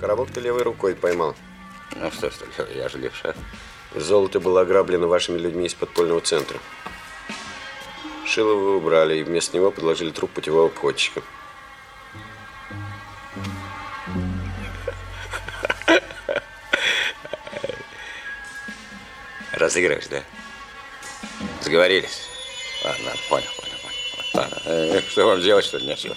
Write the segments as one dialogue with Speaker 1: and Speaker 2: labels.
Speaker 1: Коробок ты левой рукой поймал.
Speaker 2: Ну что, я же левша.
Speaker 1: Золото было ограблено вашими людьми из подпольного центра. Шило вы убрали, и вместо него подложили труп путевого обходчика.
Speaker 2: Разыгрываешь, да? Сговорились? Ладно, понял. Ладно. Что вам делать, что ли, нечего?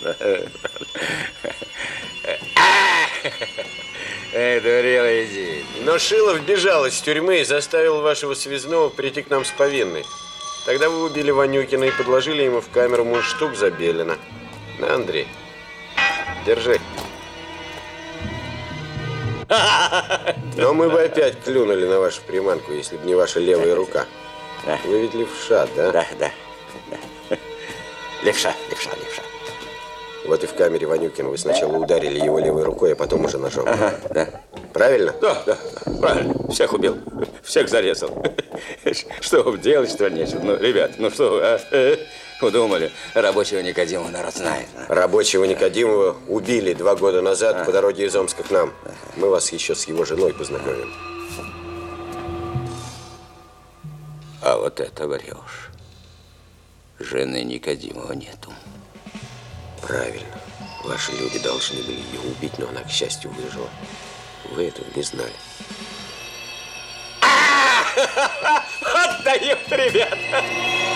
Speaker 2: Дурила, иди.
Speaker 1: Но Шилов бежал из тюрьмы и заставил вашего связного прийти к нам с повинной. Тогда вы убили Ванюкина и подложили ему в камеру мундштук Забелина. На, Андрей, держи. Но мы бы опять клюнули на вашу приманку, если бы не ваша левая рука. Вы ведь левша, да?
Speaker 2: Да. Левша.
Speaker 1: Вот и в камере Ванюкина вы сначала ударили его левой рукой, а потом уже ножом.
Speaker 2: Ага, да.
Speaker 1: Правильно?
Speaker 2: Да, правильно. Всех убил. Всех зарезал. Что вам делать, что ли, нечего? Ну, ребят, ну что вы, удумали? Рабочего Никодимова народ знает.
Speaker 1: Рабочего Никодимова убили 2 года назад по дороге из Омска к нам. Мы вас еще с его женой познакомим.
Speaker 2: А вот это врешь. Жены Никодимова нету.
Speaker 1: Правильно. Ваши люди должны были ее убить, но она, к счастью, выжила. Вы этого не знали.
Speaker 2: Отдают, ребята!